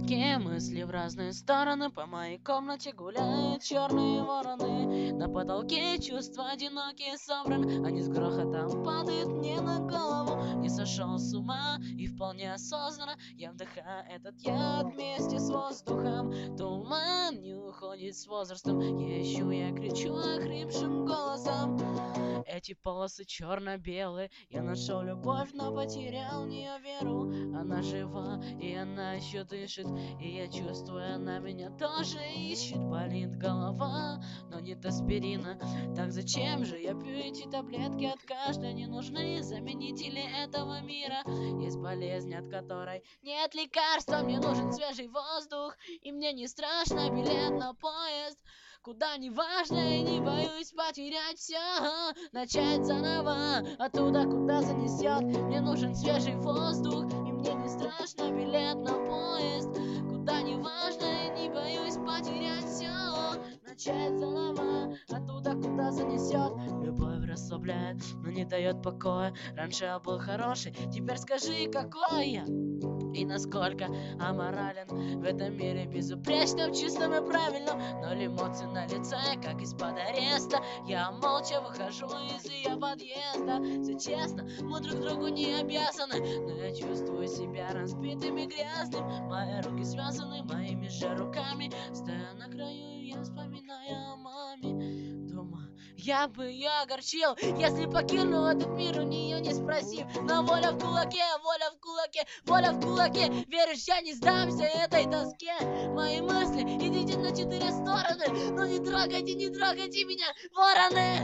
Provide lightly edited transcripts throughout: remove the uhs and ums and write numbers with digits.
кулаке, мысли в разные стороны. По моей комнате гуляют черные вороны. На потолке чувства одинокие собран. Они с грохотом падают мне на голову. Не сошел с ума и вполне осознанно я вдыхаю этот яд вместе с воздухом. Туман не уходит с возрастом. Я кричу охрипшим голосом. Эти полосы черно-белые. Я нашел любовь, но потерял в нее веру. Она жива, и она еще дышит. И я чувствую, она меня тоже ищет. Болит голова, но нет аспирина. Так зачем же я пью эти таблетки? От каждой не нужны заменители этого мира. Есть болезнь, от которой нет лекарства. Мне нужен свежий воздух, и мне не страшно билет на поезд. Куда не важно, я не боюсь потерять все. Начать заново, оттуда, куда занесет. Мне нужен свежий воздух, и мне не страшно билет на поезд. Куда не важно, я не боюсь потерять все. Начать заново, оттуда, куда занесет. Любовь расслабляет, но не дает покоя. Раньше я был хороший, теперь скажи, какой я. И насколько аморален в этом мире безупречном, чистом и правильном. Ноль эмоций на лице, как из-под ареста. Я молча выхожу из ее подъезда. Все честно, мы друг другу не обязаны, но я чувствую себя разбитым и грязным. Мои руки связаны моими же руками. Стоя на краю, я вспоминаю о маме. Думаю, я бы ее огорчил, если покинул этот мир, у нее не спросив. Но воля в кулаке, воля в кулаке, воля в кулаке. Веришь, я не сдамся этой тоске. Мои мысли, идите на 4 стороны. Но не трогайте меня, вороны.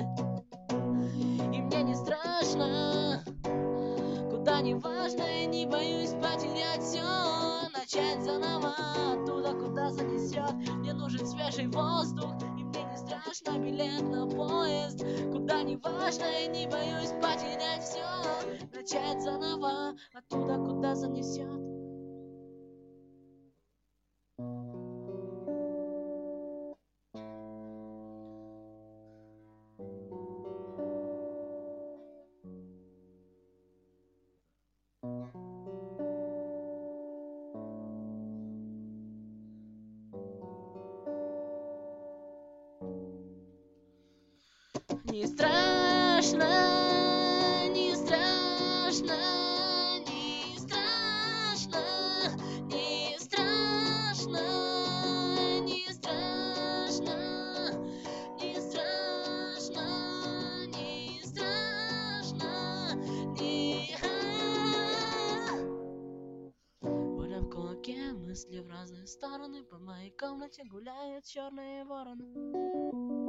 И мне не страшно, куда не важно, я не боюсь потерять все. Начать заново, оттуда, куда занесет. Мне нужен свежий воздух, и мне не страшно билет на поезд. Куда не важно, я не боюсь потерять все. Начать заново, оттуда, куда занесет. Не страшно, не страшно, не страшно, не страшно, не страшно, не страшно, не страшно, не. Воля в кулаке, мысли в разные стороны. По моей комнате гуляют черные вороны.